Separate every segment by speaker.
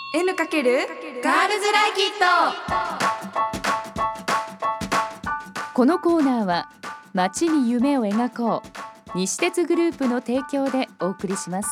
Speaker 1: N× ガールズライキット。
Speaker 2: このコーナーは街に夢を描こう西鉄グループの提供でお送りします。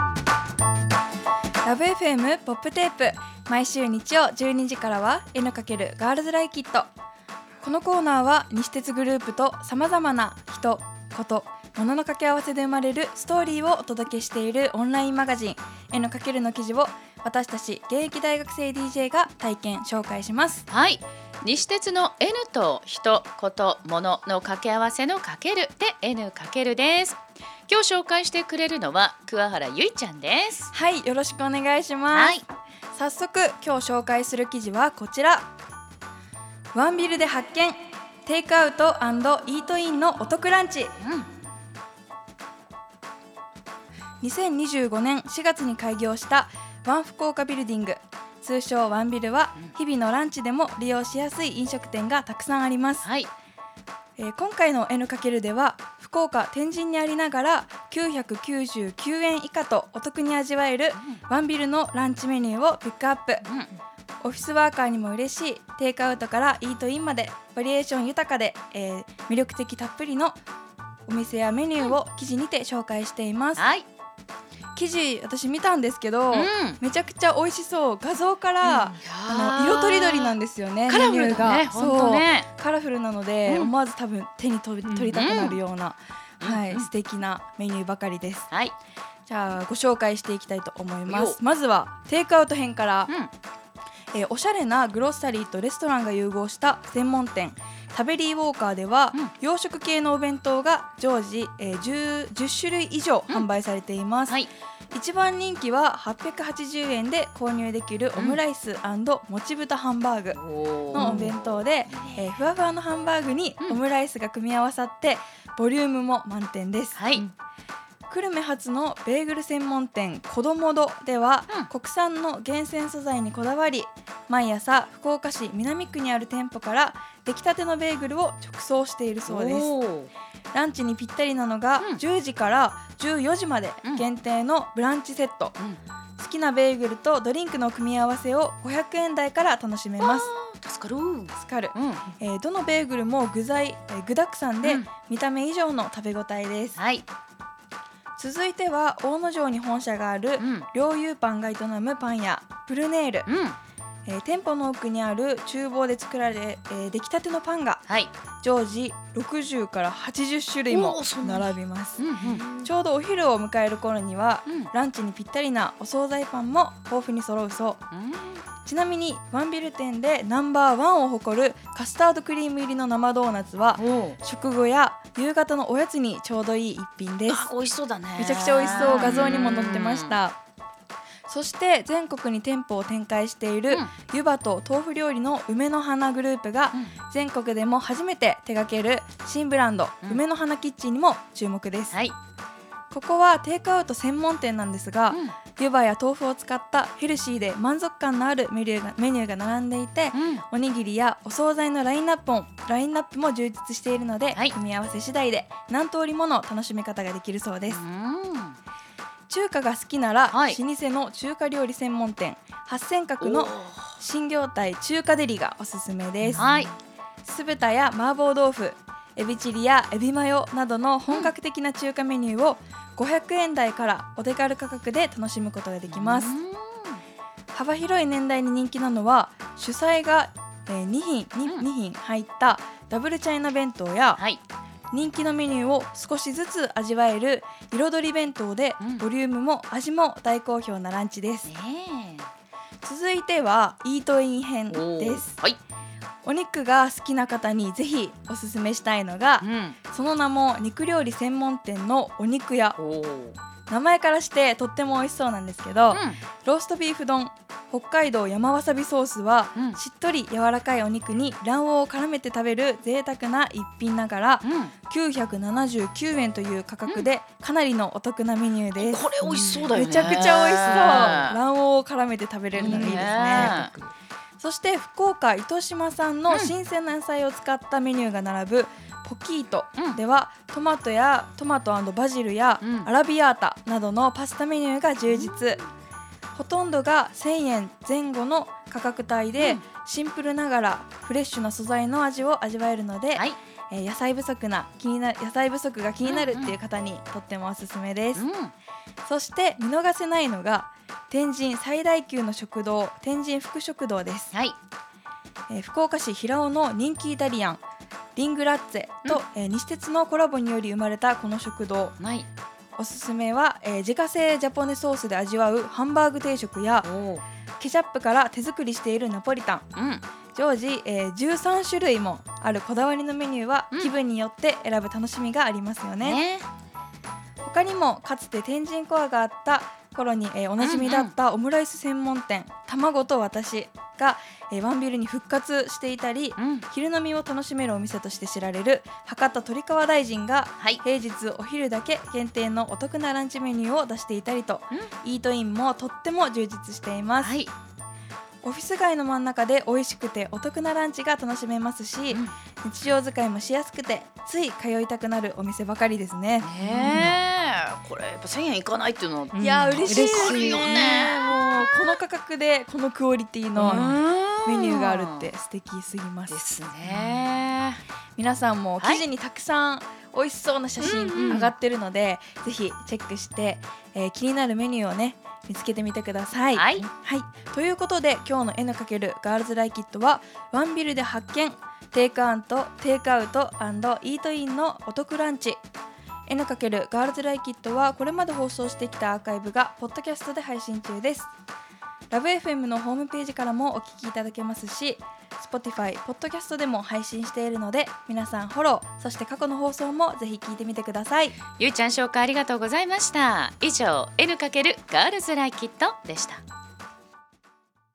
Speaker 1: ラブ FM ポップテープ、毎週日曜12時からは N× ガールズライキット。このコーナーは西鉄グループとさまざまな人、こと物の掛け合わせで生まれるストーリーをお届けしているオンラインマガジン N× の記事を私たち現役大学生 DJ が体験紹介します。
Speaker 2: はい、西鉄の N と人、こと、物の掛け合わせのかけるで N× です。今日紹介してくれるのは桑原ゆいちゃんです。
Speaker 1: はい、よろしくお願いします。
Speaker 2: はい、
Speaker 1: 早速今日紹介する記事はこちら。ワンビルで発見、テイクアウト&イートインのお得ランチ。2025年4月に開業したワン福岡ビルディング、通称ワンビルは日々のランチでも利用しやすい飲食店がたくさんあります。
Speaker 2: はい、
Speaker 1: 今回の N× では福岡天神にありながら999円以下とお得に味わえるワンビルのランチメニューをピックアップ。オフィスワーカーにも嬉しいテイクアウトからイートインまでバリエーション豊かで、魅力的たっぷりのお店やメニューを記事にて紹介しています。
Speaker 2: はい、
Speaker 1: 記事私見たんですけど、めちゃくちゃ美味しそう。画像から、色とりどりなんですよね。
Speaker 2: カラフルだね、
Speaker 1: メニューが
Speaker 2: 本当ね。
Speaker 1: カラフルなので、思わず多分手に取りたくなるような、素敵なメニューばかりです。
Speaker 2: はい、
Speaker 1: じゃあご紹介していきたいと思います。まずはテイクアウト編から、おしゃれなグロッサリーとレストランが融合した専門店タベリーウォーカーでは、洋食系のお弁当が常時、10種類以上販売されています。一番人気は880円で購入できるオムライス&もち豚ハンバーグのお弁当で、ふわふわのハンバーグにオムライスが組み合わさってボリュームも満点です。久留米発のベーグル専門店こどもどでは、国産の厳選素材にこだわり、毎朝福岡市南区にある店舗から出来たてのベーグルを直送しているそうです。ランチにぴったりなのが、10時から14時まで限定のブランチセット。好きなベーグルとドリンクの組み合わせを500円台から楽しめます。助かる、どのベーグルも具だくさんで、見た目以上の食べ応えです。続いては大野城に本社がある両友パンが営むパン屋プルネール。店舗の奥にある厨房で作られ、出来たてのパンが、常時60から80種類も並びます。ちょうどお昼を迎える頃には、ランチにぴったりなお惣菜パンも豊富に揃うそう。ちなみにワンビル店でナンバーワンを誇るカスタードクリーム入りの生ドーナツは、食後や夕方のおやつにちょうどいい一品です。
Speaker 2: 美味しそうだね。
Speaker 1: めちゃくちゃ美味しそう。画像にも載ってました。そして全国に店舗を展開している湯葉と豆腐料理の梅の花グループが、全国でも初めて手掛ける新ブランド、梅の花キッチンにも注目です。ここはテイクアウト専門店なんですが、湯葉や豆腐を使ったヘルシーで満足感のあるメニューが並んでいて、おにぎりやお惣菜のラインナップも充実しているので、組み合わせ次第で何通りもの楽しみ方ができるそうです。中華が好きなら、老舗の中華料理専門店八仙閣の新業態中華デリがおすすめです。酢豚や麻婆豆腐、エビチリやエビマヨなどの本格的な中華メニューを500円台からお手軽価格で楽しむことができます。幅広い年代に人気なのは、主菜が2品入ったダブルチャイナ弁当や、人気のメニューを少しずつ味わえる彩り弁当で、ボリュームも味も大好評なランチです。続いてはイートイン編です。お肉が好きな方にぜひおすすめしたいのが、その名も肉料理専門店のお肉屋。名前からしてとっても美味しそうなんですけど、ローストビーフ丼北海道山わさびソースは、しっとり柔らかいお肉に卵黄を絡めて食べる贅沢な一品ながら、979円という価格でかなりのお得なメニューです。
Speaker 2: これ美味しそうだよね。
Speaker 1: めちゃくちゃ美味しそう。卵黄を絡めて食べれるのがいいですね。そして福岡糸島産の新鮮な野菜を使ったメニューが並ぶポキートでは、トマト&バジルやアラビアータなどのパスタメニューが充実。 ほとんどが1000円前後の価格帯で、シンプルながらフレッシュな素材の味を味わえるので、野菜不足が気になるっていう方にとってもおすすめです。そして見逃せないのが天神最大級の食堂、天神福食堂です。福岡市平尾の人気イタリアンリングラッツェと、西鉄のコラボにより生まれたこの食堂、おすすめは、自家製ジャポネソースで味わうハンバーグ定食やケチャップから手作りしているナポリタン、常時、13種類もあるこだわりのメニューは、気分によって選ぶ楽しみがありますよね。他にもかつて天神コアがあった頃に、おなじみだったオムライス専門店、卵と私が、ワンビルに復活していたり、昼飲みを楽しめるお店として知られる博多鳥川大臣が、平日お昼だけ限定のお得なランチメニューを出していたりと、イートインもとっても充実しています。オフィス街の真ん中で美味しくてお得なランチが楽しめますし、日常使いもしやすくてつい通いたくなるお店ばかりですね。
Speaker 2: これやっぱ1000円いかないっていうのは、
Speaker 1: いや嬉しいですね。もうこの価格でこのクオリティのメニューがあるって素敵すぎます
Speaker 2: ですね。
Speaker 1: 皆さんも記事にたくさん美味しそうな写真上がってるので、ぜひチェックして、気になるメニューをね見つけてみてください。ということで今日の N× ガールズライキットはワンビルで発見テイクアウト&イートインのお得ランチ。 N× ガールズライキットはこれまで放送してきたアーカイブがポッドキャストで配信中です。ラブ FM のホームページからもお聞きいただけますし、 Spotify、ポッドキャストでも配信しているので、皆さんフォロー、そして過去の放送もぜひ聞いてみてください。
Speaker 2: ゆいちゃん紹介ありがとうございました。以上 N× ガールズライキットでした。